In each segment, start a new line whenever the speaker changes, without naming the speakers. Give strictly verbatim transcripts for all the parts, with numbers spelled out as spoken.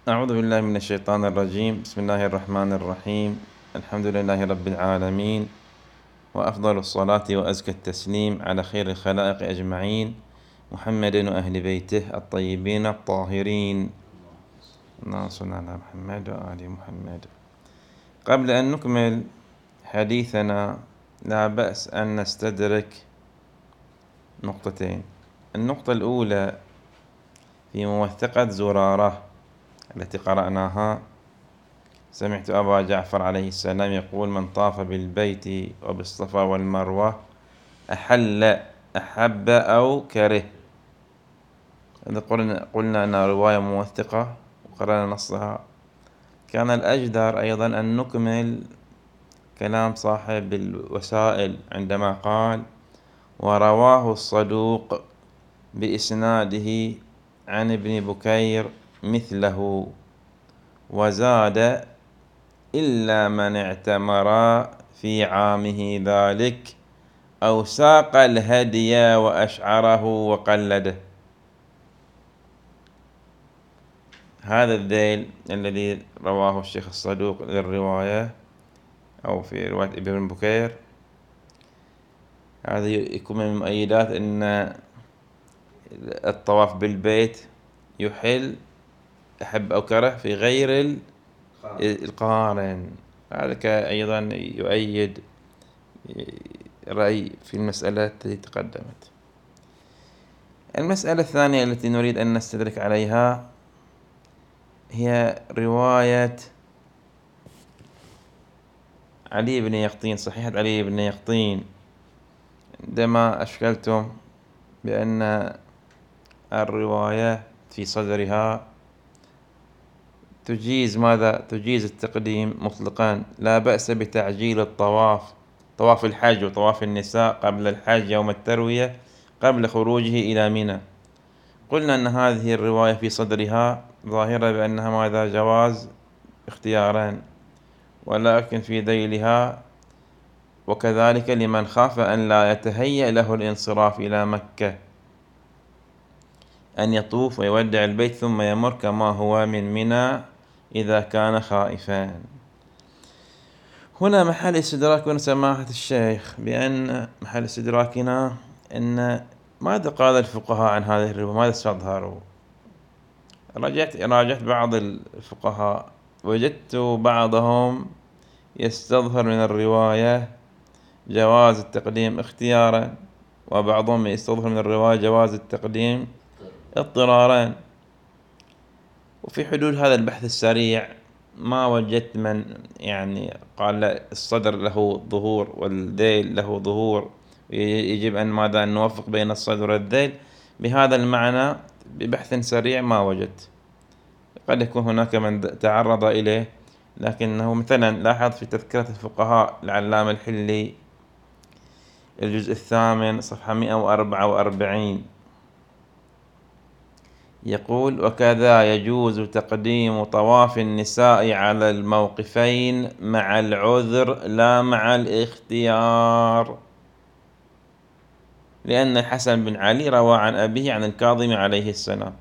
أعوذ بالله من الشيطان الرجيم. بسم الله الرحمن الرحيم. الحمد لله رب العالمين، وأفضل الصلاة وأزكى التسليم على خير الخلائق أجمعين، محمد وأهل بيته الطيبين الطاهرين. اللهم صل على محمد وآل محمد. قبل أن نكمل حديثنا لا بأس أن نستدرك نقطتين. النقطة الأولى في موثقة زرارة التي قرأناها، سمعت أبا جعفر عليه السلام يقول: من طاف بالبيت وبالصفا والمروة أحل أحب أو كره. إذا قلنا, قلنا أنها رواية موثقة وقرأنا نصها، كان الأجدر أيضا أن نكمل كلام صاحب الوسائل عندما قال: ورواه الصدوق بإسناده عن ابن بكير مثله، وزاد: إلا من اعتمر في عامه ذلك أو ساق الهدي وأشعره وقلده. هذا الذيل الذي رواه الشيخ الصدوق للرواية أو في رواية ابن بكير، هذا يكون من المؤيدات أن الطواف بالبيت يحل أحب أو كره في غير القارن. هذا أيضا يؤيد رأي في المسألة التي تقدمت. المسألة الثانية التي نريد أن نستدرك عليها هي رواية علي بن يقطين، صحيحة علي بن يقطين، عندما أشكلتم بأن الرواية في صدرها تجيز ماذا؟ تجيز التقديم مطلقا، لا بأس بتعجيل الطواف، طواف الحج وطواف النساء قبل الحج يوم التروية قبل خروجه إلى منى. قلنا أن هذه الرواية في صدرها ظاهرة بأنها ماذا؟ جواز اختياران، ولكن في ذيلها: وكذلك لمن خاف أن لا يتهيأ له الانصراف إلى مكة أن يطوف ويودع البيت ثم يمر كما هو من منى إذا كان خائفا. هنا محل استدراك سماحة الشيخ، بأن محل استدراكنا أن ماذا قال الفقهاء عن هذه الرواية، ماذا استظهروا. راجعت راجعت بعض الفقهاء، وجدت بعضهم يستظهر من الرواية جواز التقديم اختيارا، وبعضهم يستظهر من الرواية جواز التقديم اضطرارا. وفي حدود هذا البحث السريع ما وجدت من يعني قال الصدر له ظهور والذيل له ظهور، يجب أن ماذا نوفق بين الصدر والذيل بهذا المعنى. ببحث سريع ما وجدت. قد يكون هناك من تعرض إليه، لكنه مثلا لاحظ في تذكرة الفقهاء العلامة الحلي الجزء الثامن صفحة مئة وأربعة وأربعين يقول: وكذا يجوز تقديم طواف النساء على الموقفين مع العذر لا مع الاختيار، لأن الحسن بن علي روى عن أبيه عن الكاظم عليه السلام.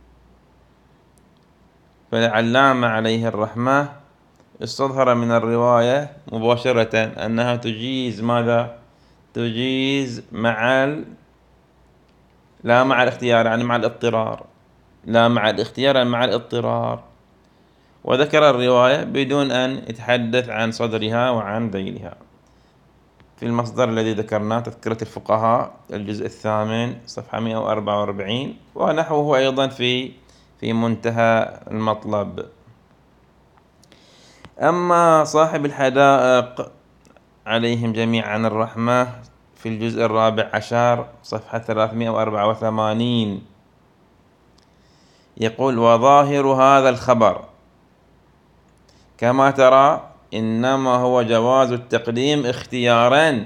فالعلامة عليه الرحمة استظهر من الرواية مباشرة أنها تجيز ماذا؟ تجيز مع ال... لا مع الاختيار، يعني مع الاضطرار، لا مع الاختيار يعني مع الاضطرار. وذكر الرواية بدون أن يتحدث عن صدرها وعن ذيلها في المصدر الذي ذكرناه، تذكرة الفقهاء الجزء الثامن صفحة مئة وأربعة وأربعين، ونحوه أيضا في في منتهى المطلب. أما صاحب الحدائق عليهم جميعا الرحمة في الجزء الرابع عشر صفحة ثلاثمئة وأربعة وثمانين يقول: وظاهر هذا الخبر كما ترى إنما هو جواز التقديم اختيارا.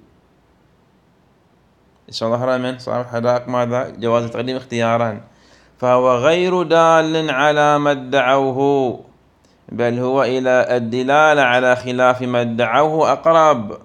ظهر من صاحب الحدائق ماذا؟ جواز التقديم اختيارا، فهو غير دال على ما ادعوه، بل هو إلى الدلالة على خلاف ما ادعوه أقرب.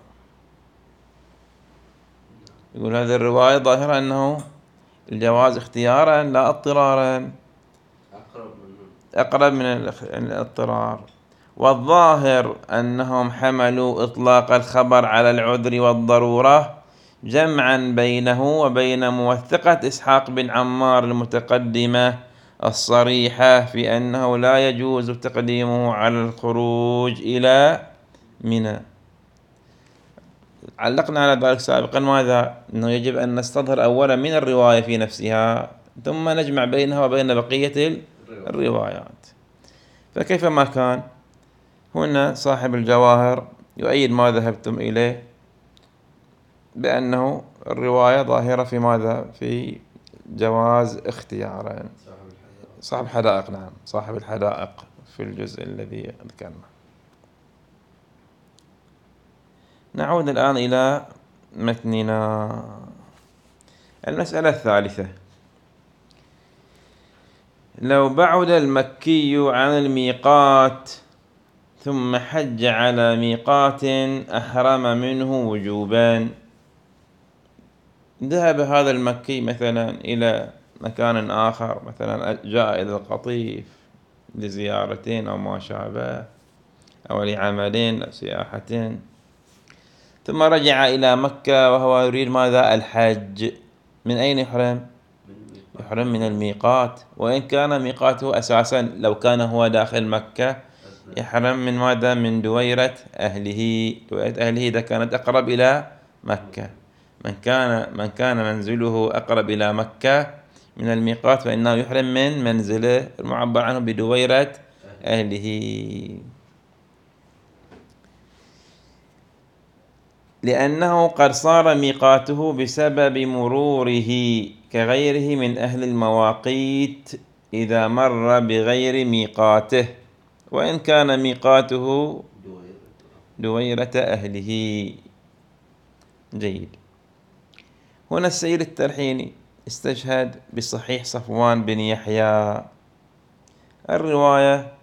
يقول هذه الرواية ظاهرة أنه الجواز اختيارا لا اضطرارا.
أقرب من
أقرب من الاضطرار. والظاهر أنهم حملوا إطلاق الخبر على العذر والضرورة جمعا بينه وبين موثقة إسحاق بن عمار المتقدمة الصريحة في أنه لا يجوز تقديمه على الخروج إلى منى. علقنا على ذلك سابقا، ماذا؟ أنه يجب أن نستظهر أولا من الرواية في نفسها ثم نجمع بينها وبين بقية الروايات. فكيفما كان، هنا صاحب الجواهر يؤيد ما ذهبتم إليه بأنه الرواية ظاهرة في ماذا؟ في جواز اختيار صاحب الحدائق. نعم، صاحب الحدائق في الجزء الذي ذكرنا. نعود الآن إلى متننا. المسألة الثالثة: لو بعد المكي عن الميقات ثم حج على ميقات أحرم منه وجوبا. ذهب هذا المكي مثلا إلى مكان آخر، مثلا جاء إلى القطيف لزيارة أو ما شابه، أو لعمل أو سياحة، ثم رجع إلى مكة وهو يريد ماذا؟ الحج. من أين يحرم؟ يحرم من الميقات، وإن كان ميقاته أساسا لو كان هو داخل مكة يحرم من ماذا؟ من دويرة أهله. دويرة أهله إذا كانت أقرب إلى مكة. من كان من كان منزله أقرب إلى مكة من الميقات فإنه يحرم من منزله المعبر عنه بدويرة أهله، لأنه قد صار ميقاته بسبب مروره كغيره من أهل المواقيت إذا مر بغير ميقاته، وإن كان ميقاته دويرة أهله. جيد. هنا السيد الترحيني استشهد بصحيح صفوان بن يحيى. الرواية: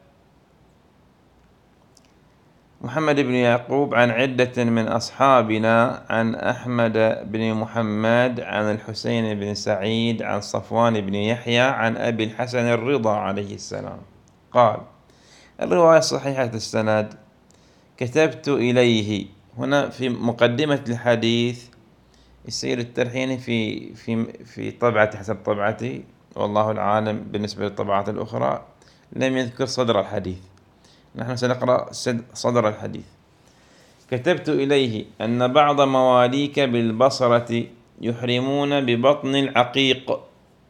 محمد بن يعقوب عن عدة من أصحابنا عن أحمد بن محمد عن الحسين بن سعيد عن صفوان بن يحيى عن أبي الحسن الرضا عليه السلام قال. الرواية صحيحة السند. كتبت إليه. هنا في مقدمة الحديث السيد الترحيني في في في طبعتي، حسب طبعتي والله العالم بالنسبة للطبعات الأخرى، لم يذكر صدر الحديث. نحن سنقرأ صدر الحديث. كتبت إليه أن بعض مواليك بالبصرة يحرمون ببطن العقيق،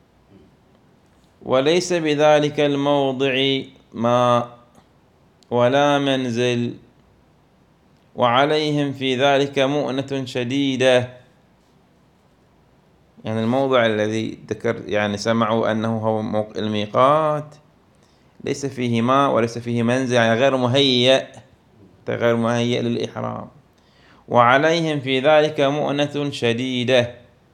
وليس بذلك الموضع ماء ولا منزل، وعليهم في ذلك مؤنة شديدة. يعني الموضع الذي ذكر، يعني سمعوا أنه هو الميقات، ليس فيه ماء وليس فيه منزل، يعني غير مهيأ غير مهيأ للإحرام، وعليهم في ذلك مؤنة شديدة.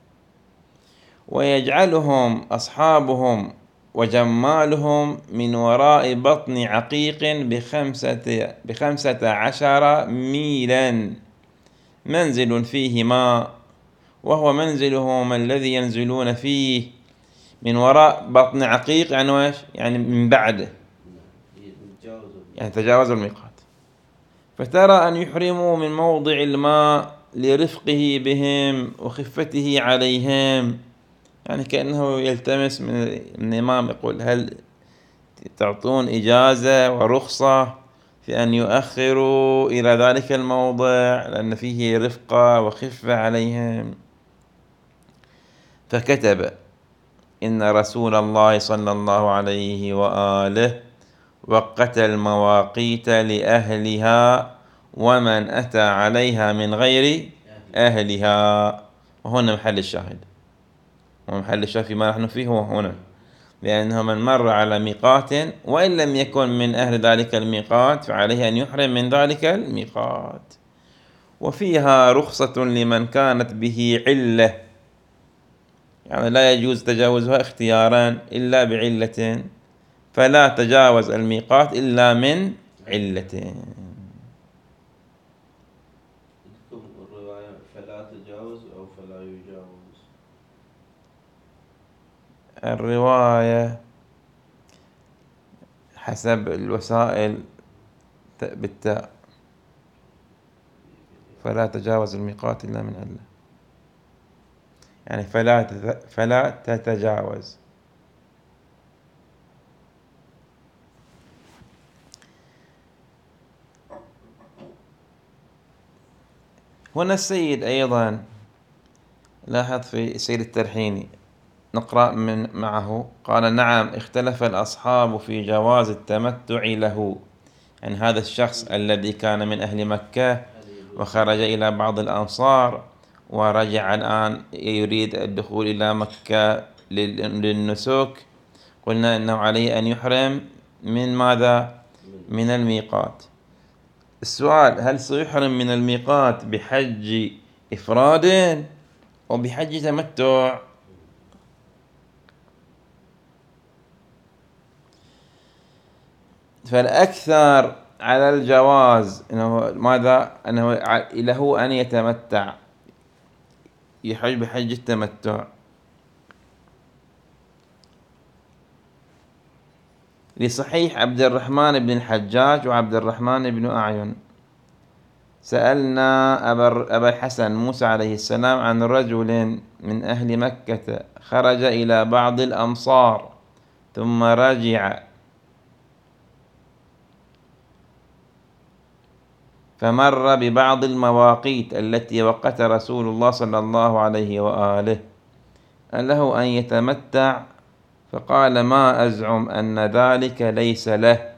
ويجعلهم أصحابهم وجمالهم من وراء بطن عقيق بخمسة, بخمسة عشر ميلا منزل فيه ماء، وهو منزلهم الذي ينزلون فيه من وراء بطن عقيق. يعني ويش؟ يعني من بعده، يعني تجاوزوا الميقات. فترى أن يحرموا من موضع الماء لرفقه بهم وخفته عليهم، يعني كأنه يلتمس من الإمام، يقول هل تعطون إجازة ورخصة في أن يؤخروا إلى ذلك الموضع لأن فيه رفقة وخفة عليهم. فكتب: إن رسول الله صلى الله عليه وآله وقت المواقيت لأهلها ومن أتى عليها من غير أهلها. وهنا محل الشاهد، ومحل الشاهد فيما نحن فيه هو هنا، لأنه من مر على ميقات وإن لم يكن من أهل ذلك الميقات فعليه أن يحرم من ذلك الميقات. وفيها رخصة لمن كانت به علة، يعني لا يجوز تجاوزها اختيارا إلا بعلة، فلا تجاوز الميقات إلا من علة.
الرواية فلا تجاوز أو فلا يجاوز.
الرواية حسب الوسائل بالتاء، فلا تجاوز الميقات إلا من علة، يعني فلا فلا تتجاوز. هنا السيد أيضا لاحظ في السيد الترحيني، نقرأ من معه، قال: نعم اختلف الأصحاب في جواز التمتع له. يعني هذا الشخص الذي كان من أهل مكة وخرج إلى بعض الأمصار ورجع الآن يريد الدخول إلى مكة للنسك، قلنا أنه عليه أن يحرم من ماذا؟ من الميقات. السؤال: هل سيحرم من الميقات بحج إفراد أو بحج تمتع؟ فالأكثر على الجواز أنه ماذا؟ أنه له أن يتمتع، يحج بحج التمتع، لصحيح عبد الرحمن بن الحجاج وعبد الرحمن بن أعين. سألنا أبا الحسن موسى عليه السلام عن رجل من أهل مكة خرج إلى بعض الأمصار ثم رجع فمر ببعض المواقيت التي وقت رسول الله صلى الله عليه وآله، له أن يتمتع؟ فقال: ما أزعم أن ذلك ليس له،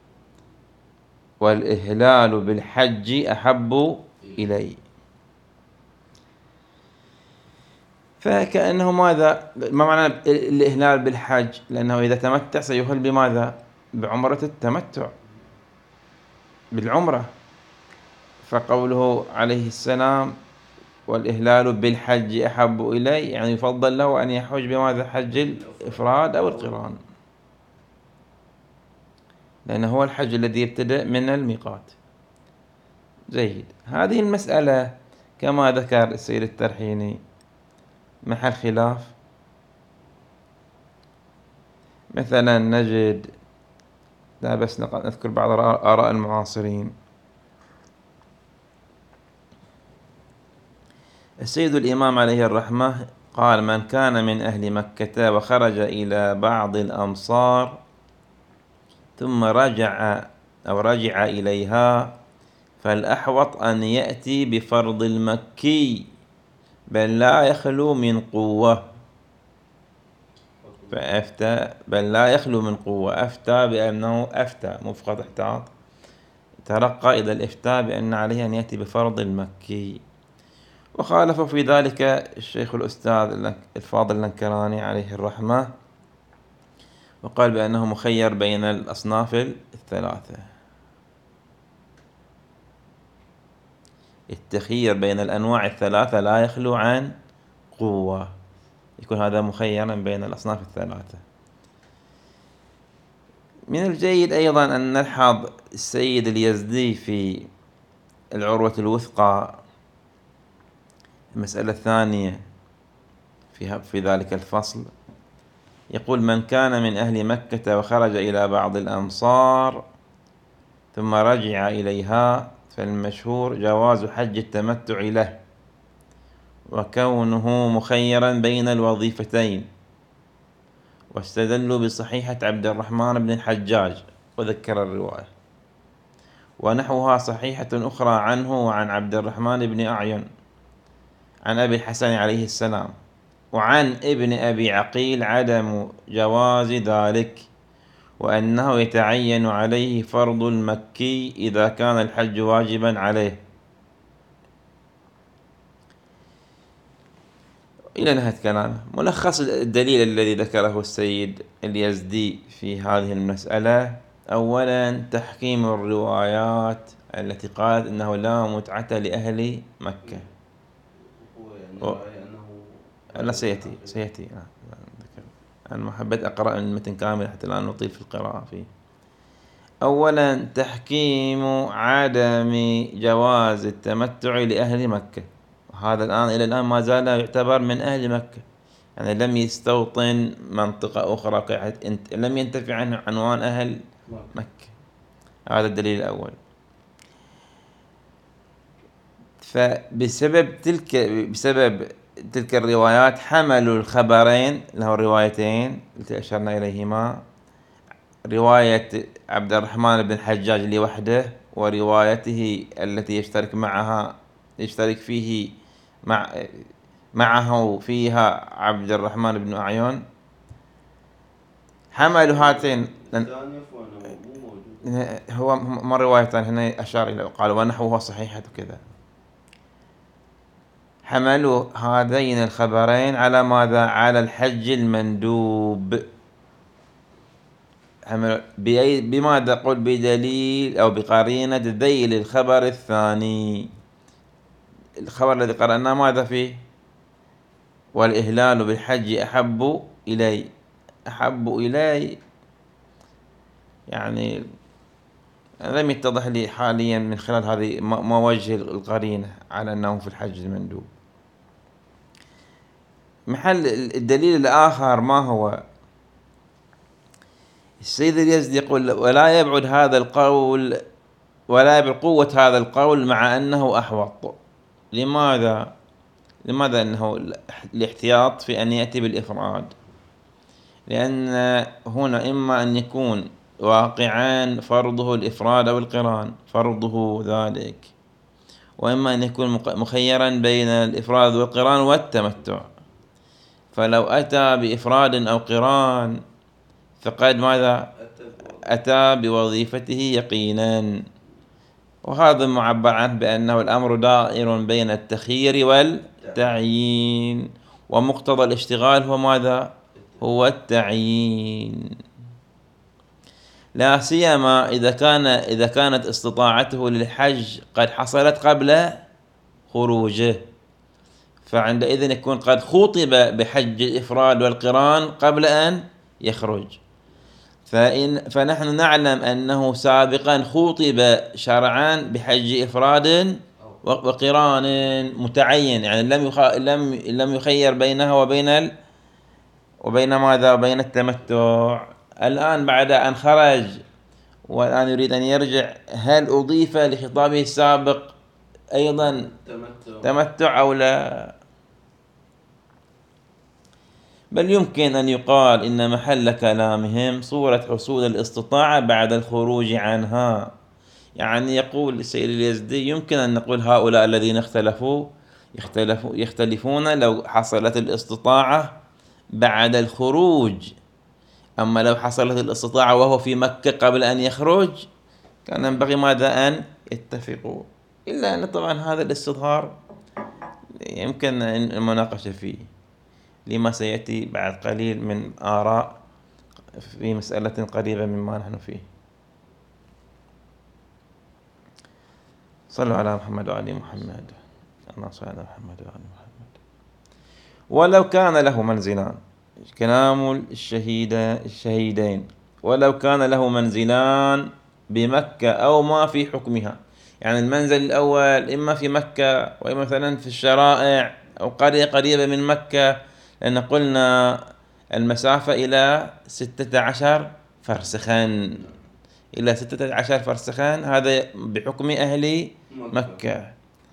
والإهلال بالحج أحب إلي. فكأنه ماذا؟ ما معنى الإهلال بالحج؟ لأنه إذا تمتع سيهل بماذا؟ بعمرة التمتع، بالعمرة. فقوله عليه السلام: والإهلال بالحج أحب إلي، يعني يفضل له أن يحج بماذا؟ حج الإفراد أو القران، لأنه هو الحج الذي يبتدأ من الميقات. جيد. هذه المسألة كما ذكر السيد الترحيني محل خلاف. مثلا نجد، لا بس نذكر بعض آراء المعاصرين. السيد الإمام عليه الرحمة قال: من كان من أهل مكة وخرج إلى بعض الأمصار ثم رجع أو رجع إليها فالأحوط أن يأتي بفرض المكي، بل لا يخلو من قوة. فأفتى بل لا يخلو من قوة، أفتى بأنه أفتى مفقد احتاط، ترقى إلى الإفتاء بأن عليه أن يأتي بفرض المكي. وخالف في ذلك الشيخ الأستاذ الفاضل اللنكراني عليه الرحمة، وقال بأنه مخير بين الأصناف الثلاثة. التخيير بين الأنواع الثلاثة لا يخلو عن قوة، يكون هذا مخيرا بين الأصناف الثلاثة. من الجيد أيضا أن نلحظ السيد اليزدي في العروة الوثقى المسألة الثانية في في ذلك الفصل، يقول: من كان من أهل مكة وخرج إلى بعض الأمصار ثم رجع إليها فالمشهور جواز حج التمتع له، وكونه مخيرا بين الوظيفتين. واستدلوا بصحيحة عبد الرحمن بن الحجاج وذكر الرواية، ونحوها صحيحة أخرى عنه وعن عبد الرحمن بن أعين عن أبي الحسن عليه السلام، وعن ابن أبي عقيل عدم جواز ذلك، وأنه يتعين عليه فرض المكي إذا كان الحج واجبا عليه، إلى نهاية كلامه. ملخص الدليل الذي ذكره السيد اليزدي في هذه المسألة: أولا تحكيم الروايات التي قالت إنه لا متعة لأهل مكة.
و...
لا سيأتي سيأتي أنا ما حبيت أقرأ المتن كامل حتى لا نطيل في القراءة فيه. أولا تحكيم عدم جواز التمتع لأهل مكة، وهذا الآن إلى الآن ما زال يعتبر من أهل مكة، يعني لم يستوطن منطقة أخرى، لم ينتفع عنه عنوان أهل مكة. هذا الدليل الأول. فبسبب تلك بسبب تلك الروايات حملوا الخبرين، له الروايتين التي أشرنا إليهما، رواية عبد الرحمن بن الحجاج لوحده، وروايته التي يشترك معها يشترك فيه مع معه فيها عبد الرحمن بن أعين. حملوا هاتين، هو ما روايتان هنا أشار إلى قال ونحوها صحيحة كذا. حملوا هذين الخبرين على ماذا؟ على الحج المندوب. بماذا؟ قل بدليل أو بقرينة ذيل الخبر الثاني. الخبر الذي قرأناه ماذا فيه؟ والإهلال بالحج أحب إلي. أحب إلي يعني لم يتضح لي حاليا من خلال هذه ما وجه القرينة على أنه في الحج المندوب. محل الدليل الآخر ما هو؟ السيد اليزدي يقول ولا يبعد هذا القول ولا يبعد قوة هذا القول مع أنه أحوط. لماذا؟ لماذا أنه الاحتياط في أن يأتي بالإفراد؟ لأن هنا إما أن يكون واقعان فرضه الإفراد أو القران، فرضه ذلك، وإما أن يكون مخيرا بين الإفراد والقران والتمتع. فلو أتى بإفراد أو قران فقد ماذا؟ أتى بوظيفته يقينا. وهذا معبر عنه بأنه الأمر دائر بين التخيير والتعيين، ومقتضى الاشتغال هو ماذا؟ هو التعيين، لا سيما إذا كان إذا كانت استطاعته للحج قد حصلت قبل خروجه، فعندئذ يكون قد خُطب بحج الإفراد والقران قبل أن يخرج. فإن فنحن نعلم أنه سابقا خُطب شرعا بحج إفراد وقران متعين، يعني لم لم لم يخير بينها وبين ال وبين ماذا؟ وبين التمتع. الآن بعد أن خرج والآن يريد أن يرجع، هل أضيف لخطابه السابق أيضا تمتع أو لا؟ بل يمكن أن يقال إن محل كلامهم صورة حصول الاستطاعة بعد الخروج عنها. يعني يقول السيد اليزدي يمكن أن نقول هؤلاء الذين اختلفوا يختلفوا يختلفون لو حصلت الاستطاعة بعد الخروج، أما لو حصلت الاستطاعة وهو في مكة قبل أن يخرج كان ينبغي ماذا؟ أن يتفقوا. إلا أن طبعا هذا الاستظهار يمكن المناقشة فيه، لما سيأتي بعد قليل من آراء في مسألة قريبة مما نحن فيه. صلوا على محمد وعلى محمد. اللهم صل على محمد وعلى محمد. ولو كان له منزلان، كلام الشهيد الشهيدين، ولو كان له منزلان بمكة أو ما في حكمها، يعني المنزل الأول إما في مكة وإما مثلا في الشرائع أو قرية قريبة من مكة، لأن قلنا المسافة إلى ستة عشر فرسخا، إلى ستة عشر فرسخا، هذا بحكم أهل مكة.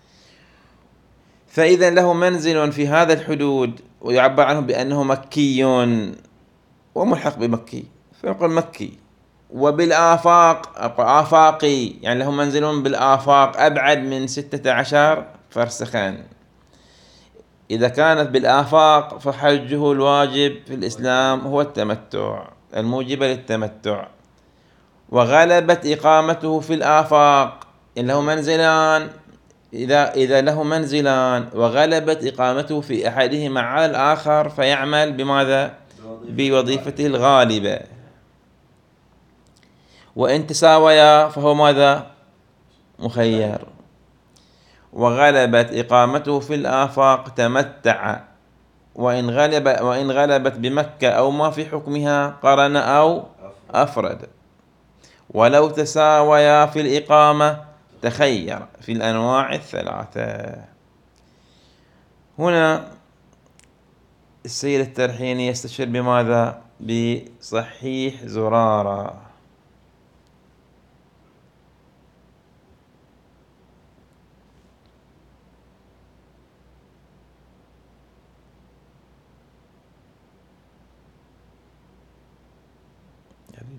فإذا له منزل في هذا الحدود ويعبر عنه بأنه مكي وملحق بمكي فيقول مكي، وبالآفاق آفاقي، يعني له منزل بالآفاق أبعد من ستة عشر فرسخا. إذا كانت بالآفاق فحجه الواجب في الإسلام هو التمتع، الموجبة للتمتع. وغلبت إقامته في الآفاق، إن له منزلان، إذا إذا له منزلان وغلبت إقامته في أحدهما على الآخر فيعمل بماذا؟ بوظيفته الغالبة. وإن تساويا فهو ماذا؟ مخير. وغلبت إقامته في الآفاق تمتع، وإن غلب وإن غلبت بمكة أو ما في حكمها قرن أو أفرد. ولو تساويا في الإقامة تخير في الأنواع الثلاثة. هنا السيد الترحيني يستشير بماذا؟ بصحيح زرارة.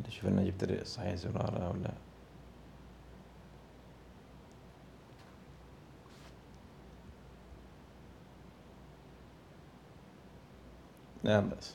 شوف أنا جبت صحيح زرارة ولا لا بس.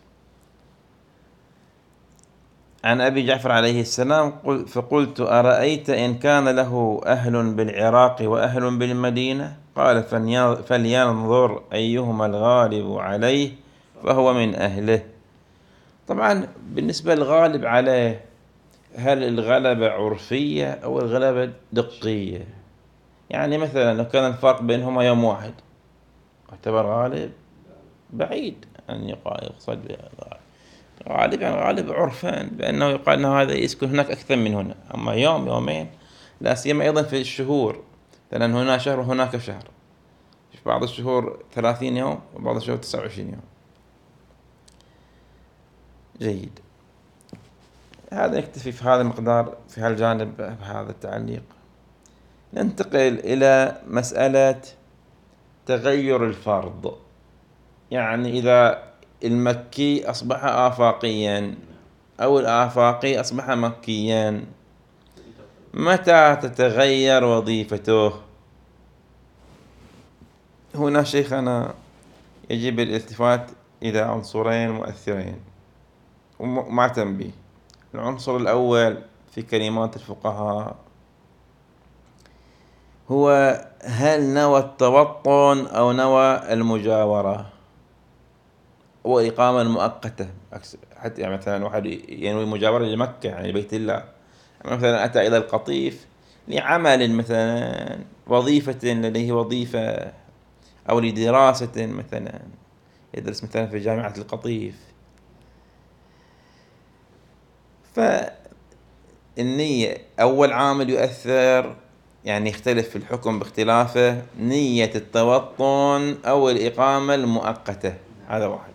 عن أبي جعفر عليه السلام فقلت أرأيت إن كان له أهل بالعراق وأهل بالمدينة؟ قال فلينظر أيهما الغالب عليه فهو من أهله. طبعا بالنسبة للغالب عليه، هل الغلبة عرفية أو الغلبة دقية؟ يعني مثلا لو كان الفرق بينهما يوم واحد يعتبر غالب؟ بعيد أن يقصد به غالب، يعني غالب عرفان بأنه يقال أنه هذا يسكن هناك أكثر من هنا. أما يوم يومين لا سيما أيضا في الشهور، لأن هنا شهر وهناك شهر، في بعض الشهور ثلاثين يوم وبعض الشهور تسعة وعشرين يوم. جيد، هذا نكتفي في هذا المقدار في هالجانب بهذا التعليق. ننتقل إلى مسألة تغير الفرض، يعني إذا المكي أصبح آفاقيا أو الآفاقي أصبح مكيا، متى تتغير وظيفته؟ هنا شيخنا يجب الالتفات إلى عنصرين مؤثرين ومع تنبيه. العنصر الأول في كلمات الفقهاء هو هل نوى التوطن أو نوى المجاورة وإقامة المؤقتة؟ حتى يعني مثلا واحد ينوي مجاورة لمكة يعني بيت الله، مثلا أتى إلى القطيف لعمل مثلا وظيفة لديه وظيفة أو لدراسة مثلا يدرس مثلا في جامعة القطيف، فالنية أول عامل يؤثر، يعني يختلف في الحكم باختلافه نية التوطن أو الإقامة المؤقتة. هذا واحد.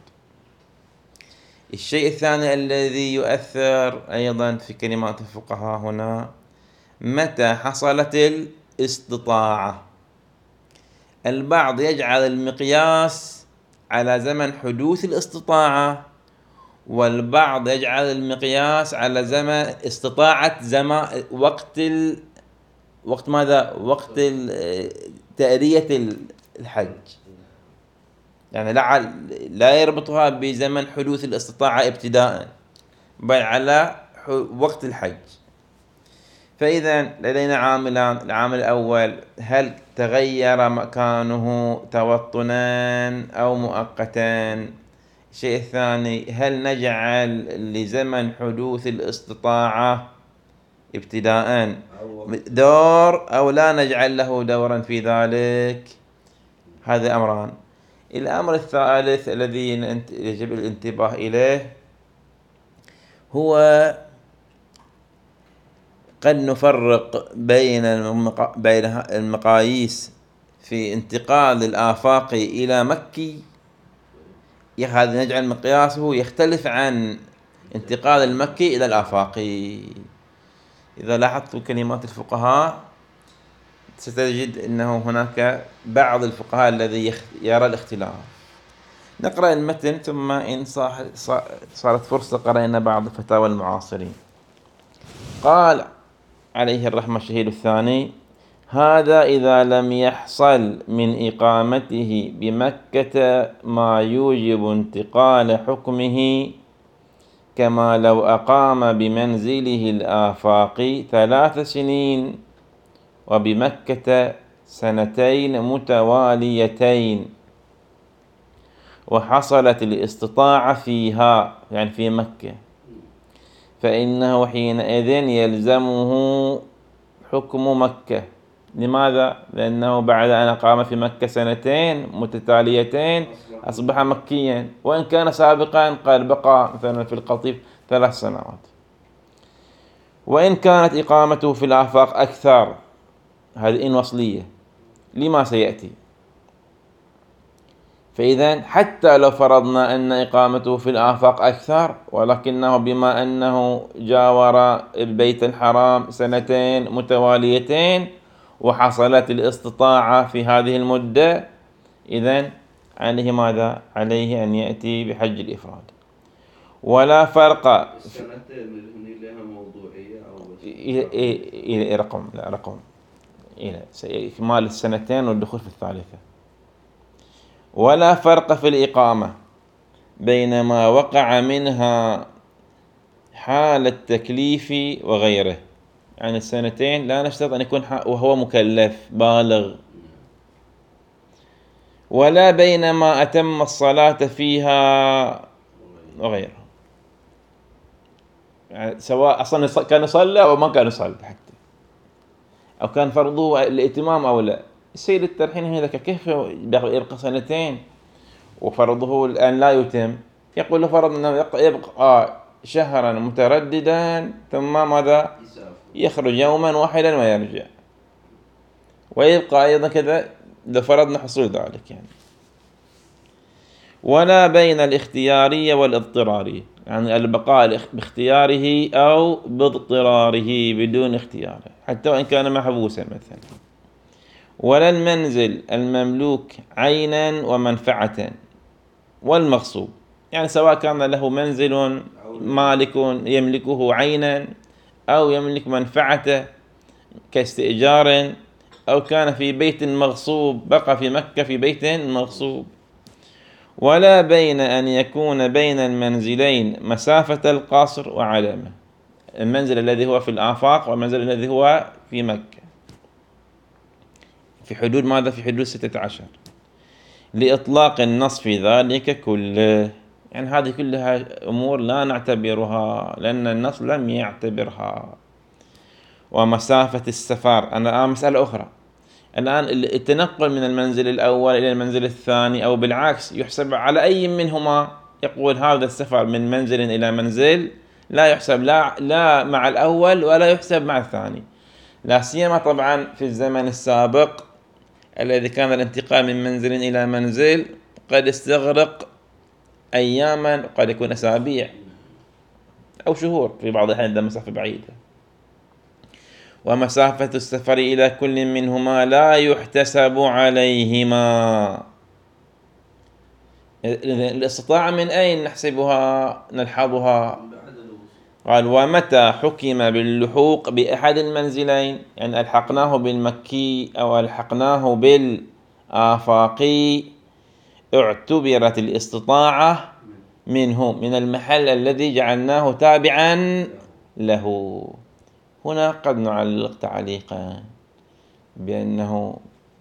الشيء الثاني الذي يؤثر أيضا في كلمات الفقهاء هنا متى حصلت الاستطاعة. البعض يجعل المقياس على زمن حدوث الاستطاعة، والبعض يجعل المقياس على زمن استطاعة زمان وقت ال... وقت ماذا؟ وقت تأدية الحج، يعني لا لا يربطها بزمن حدوث الاستطاعة ابتداء، بل على وقت الحج. فإذا لدينا عاملان. العامل الأول هل تغير مكانه توطنا أو مؤقتا. الشيء الثاني هل نجعل لزمن حدوث الاستطاعة ابتداء دور أو لا نجعل له دورا في ذلك. هذا أمران. الأمر الثالث الذي يجب الانتباه إليه هو قد نفرق بين بين المقاييس في انتقال الآفاقي إلى مكي، هذا نجعل مقياسه يختلف عن انتقال المكي إلى الآفاقي. إذا لاحظت كلمات الفقهاء ستجد أنه هناك بعض الفقهاء الذي يرى الاختلاف. نقرأ المتن ثم إن صارت فرصة قرأنا بعض فتاوى المعاصرين. قال عليه الرحمة الشهيد الثاني: هذا إذا لم يحصل من إقامته بمكة ما يوجب انتقال حكمه، كما لو أقام بمنزله الآفاقي ثلاث سنين وبمكة سنتين متواليتين وحصلت الاستطاعة فيها، يعني في مكة، فإنه حينئذ يلزمه حكم مكة. لماذا؟ لأنه بعد أن أقام في مكة سنتين متتاليتين أصبح مكيا، وإن كان سابقا قد بقى مثلا في القطيف ثلاث سنوات. وإن كانت إقامته في الآفاق أكثر، هذه إن وصلية لما سيأتي. فإذا حتى لو فرضنا أن إقامته في الآفاق أكثر، ولكنه بما أنه جاور البيت الحرام سنتين متواليتين وحصلت الاستطاعة في هذه المدة، إذن عليه ماذا؟ عليه أن يأتي بحج الإفراد. ولا فرق.
السنتين اللي هني لها موضوعية أو بس
إلى إلى رقم لا رقم إلى إكمال السنتين والدخول في الثالثة. ولا فرق في الإقامة بين ما وقع منها حال التكليف وغيره، يعني السنتين لا نشترط أن يكون وهو مكلف بالغ، ولا بين ما أتم الصلاة فيها وغيره، يعني سواء أصلا كان يصلى أو ما كان يصلي حتى، أو كان فرضه الائتمام أو لا. السيد الترحين هذا كيف يبقى سنتين وفرضه الآن لا يتم؟ يقول له فرض أنه يبقى شهرا مترددا ثم ماذا؟ يخرج يوما واحدا ويرجع، ويبقى أيضا كذا لو فرضنا حصول ذلك يعني. ولا بين الاختيارية والاضطرارية، يعني البقاء باختياره أو باضطراره بدون اختياره حتى وإن كان محبوسا مثلا. ولا المنزل المملوك عينا ومنفعة والمغصوب، يعني سواء كان له منزل مالك يملكه عينا أو يملك منفعته كاستئجار، أو كان في بيت مغصوب بقى في مكة في بيت مغصوب. ولا بين أن يكون بين المنزلين مسافة القصر وعلامة، المنزل الذي هو في الآفاق والمنزل الذي هو في مكة في حدود ماذا؟ في حدود ستة عشر، لإطلاق النص في ذلك كله. يعني هذه كلها أمور لا نعتبرها لأن النص لم يعتبرها. ومسافة السفر، أنا الآن مسألة أخرى، الآن التنقل من المنزل الأول إلى المنزل الثاني أو بالعكس يحسب على أي منهما. يقول هذا السفر من منزل إلى منزل لا يحسب لا لا مع الأول ولا يحسب مع الثاني، لا سيما طبعا في الزمن السابق الذي كان الانتقال من منزل إلى منزل قد استغرق أياما، قد يكون أسابيع أو شهور في بعض الأحيان إذا مسافة بعيدة. ومسافة السفر إلى كل منهما لا يحتسب عليهما. الاستطاعة من أين نحسبها نلحظها؟ قال ومتى حكم باللحوق بأحد المنزلين، يعني ألحقناه بالمكي أو ألحقناه بالآفاقي، اعتبرت الاستطاعة منه من المحل الذي جعلناه تابعا له. هنا قد نعلق تعليقا بأنه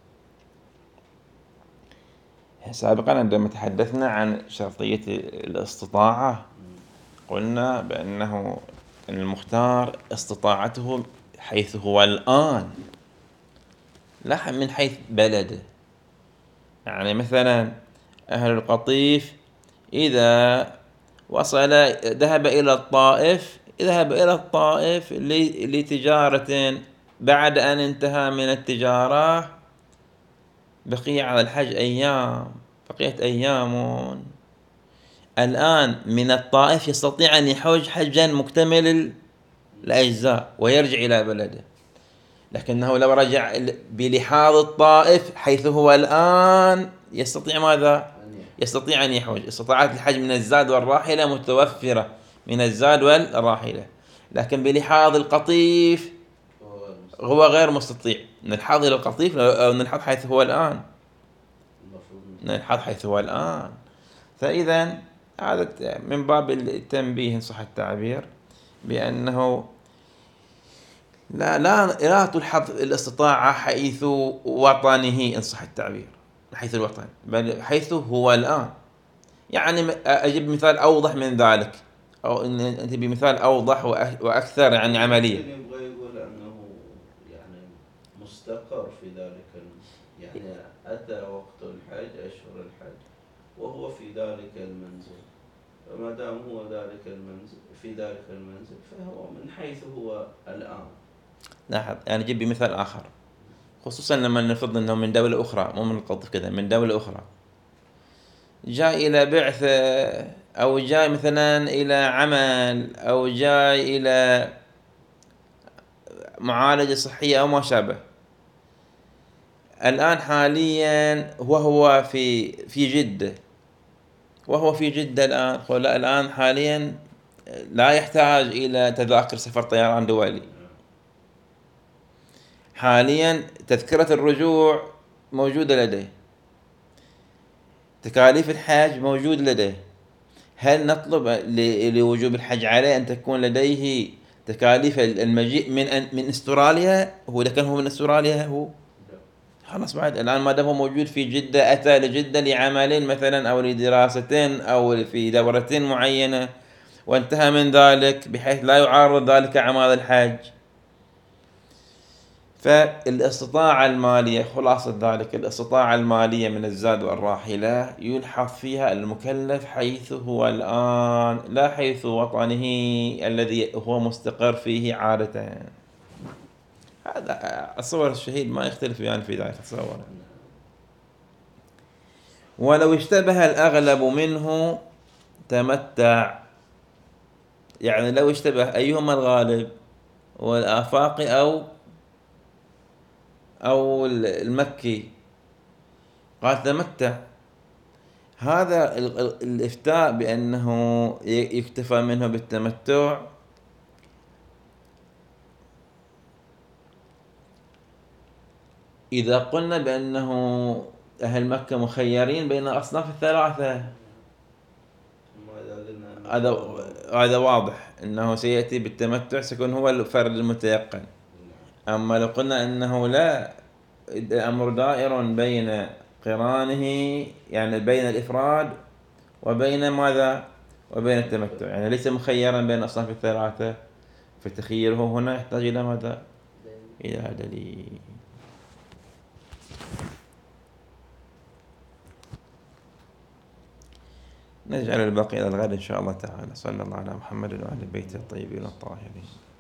سابقا عندما تحدثنا عن شرطية الاستطاعة قلنا بأنه المختار استطاعته حيث هو الآن لا من حيث بلده. يعني مثلا أهل القطيف إذا وصل ذهب إلى الطائف ذهب إلى الطائف لتجارة، بعد أن انتهى من التجارة بقي على الحج أيام، بقيت أيام، الآن من الطائف يستطيع أن يحج حجا مكتمل الأجزاء ويرجع إلى بلده. لكنه لو رجع بلحاظ الطائف حيث هو الآن يستطيع ماذا؟ يستطيع أن يحج. استطاعت الحج من الزاد والراحلة متوفرة من الزاد والراحلة، لكن بلحاظ القطيف هو غير مستطيع. نلحظ إلى القطيف أو نلحظ حيث هو الآن، نلحظ حيث هو الآن. فإذا هذا من باب التنبيه إن صح التعبير بأنه لا لا لا تلحظ الاستطاعة حيث وطنه إن صح التعبير، حيث الوطن، بل حيث هو الآن. يعني أجيب مثال أوضح من ذلك، أو إن أنت بمثال أوضح وأكثر يعني عملية.
يبغى يقول أنه يعني مستقر في ذلك، يعني أتى وقت الحج أشهر الحج وهو في ذلك المنزل، فما دام هو ذلك المنزل في ذلك المنزل فهو من حيث هو الآن.
لاحظ أنا أجيب بمثال آخر، خصوصا لما نفرض أنه من دولة أخرى، مو من القطف كذا، من دولة أخرى جاء إلى بعثة أو جاء مثلا إلى عمل أو جاء إلى معالجة صحية أو ما شابه. الآن حاليا وهو في في جدة وهو في جدة الآن، ولا الآن حاليا لا يحتاج إلى تذاكر سفر طيران دولي. حاليا تذكرة الرجوع موجودة لديه، تكاليف الحج موجود لديه. هل نطلب لوجوب الحج عليه أن تكون لديه تكاليف المجيء من من استراليا؟ هو إذا كان هو من استراليا هو خلاص بعد الآن ما دام هو موجود في جدة، أتى لجدة لعملين مثلا أو لدراستين أو في دورة معينة وانتهى من ذلك بحيث لا يعارض ذلك أعمال الحج. فالاستطاعة المالية، خلاصة ذلك الاستطاعة المالية من الزاد والراحلة يلحظ فيها المكلف حيث هو الآن لا حيث وطنه الذي هو مستقر فيه عادة. هذا الصور الشهيد ما يختلف يعني في ذلك تصور. ولو اشتبه الأغلب منه تمتع، يعني لو اشتبه أيهما الغالب، والآفاقي أو أو المكي، قال تمتع. هذا الإفتاء بأنه يكتفى منه بالتمتع إذا قلنا بأنه أهل مكة مخيرين بين الأصناف الثلاثة، هذا هذا واضح أنه سيأتي بالتمتع، سيكون هو الفرد المتيقن. أما لو قلنا أنه لا، الأمر دائر بين قرانه، يعني بين الإفراد وبين ماذا؟ وبين التمتع، يعني ليس مخيرا بين الأصناف الثلاثة، فتخييره هنا يحتاج إلى ماذا؟ إلى دليل. نجعل الباقي إلى الغد إن شاء الله تعالى. صلى الله على محمد وعلى بيته الطيبين الطاهرين.